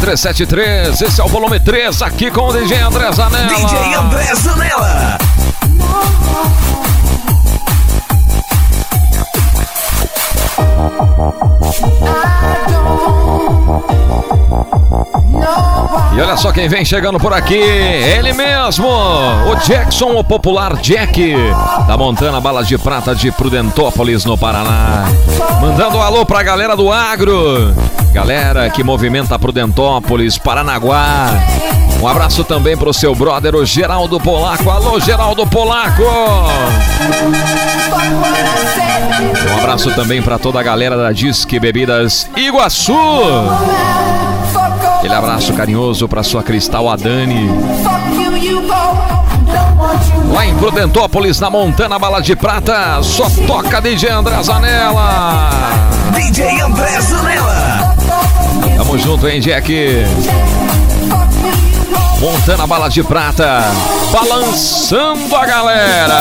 373, esse é o volume 3, aqui com o DJ André Zanella. DJ André Zanella. E olha só quem vem chegando por aqui, ele mesmo, o Jackson, o popular Jack, da Montana Balas de Prata de Prudentópolis, no Paraná. Mandando um alô pra galera do agro, galera que movimenta Prudentópolis, Paranaguá. Um abraço também pro seu brother, o Geraldo Polaco. Alô, Geraldo Polaco! Um abraço também pra toda a galera da Disque Bebidas Iguaçu. Aquele abraço carinhoso pra sua Cristal Adani. Lá em Prudentópolis, na Montana Bala de Prata, só toca DJ André Zanella. DJ André Zanella. Tamo junto, hein, Jack? Montana Bala de Prata, balançando a galera.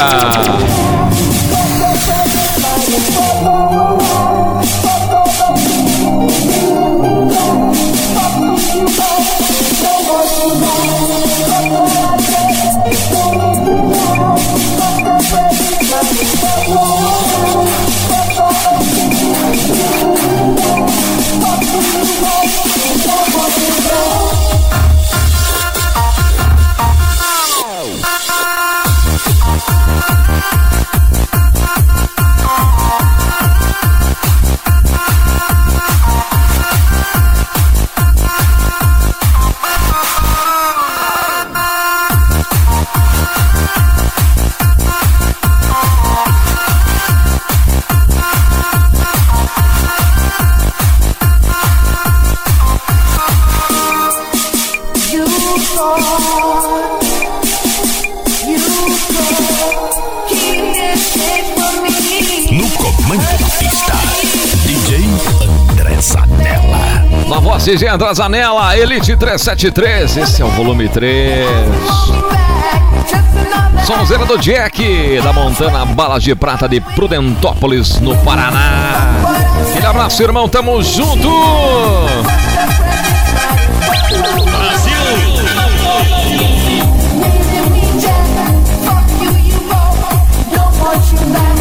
No comando da pista, DJ André Zanella. Na voz DJ André Zanella, Elite 373, esse é o volume 3. Sonzeira do Jack, da Montana Balas de Prata de Prudentópolis, no Paraná. Aquele abraço, irmão, tamo junto! Brasil!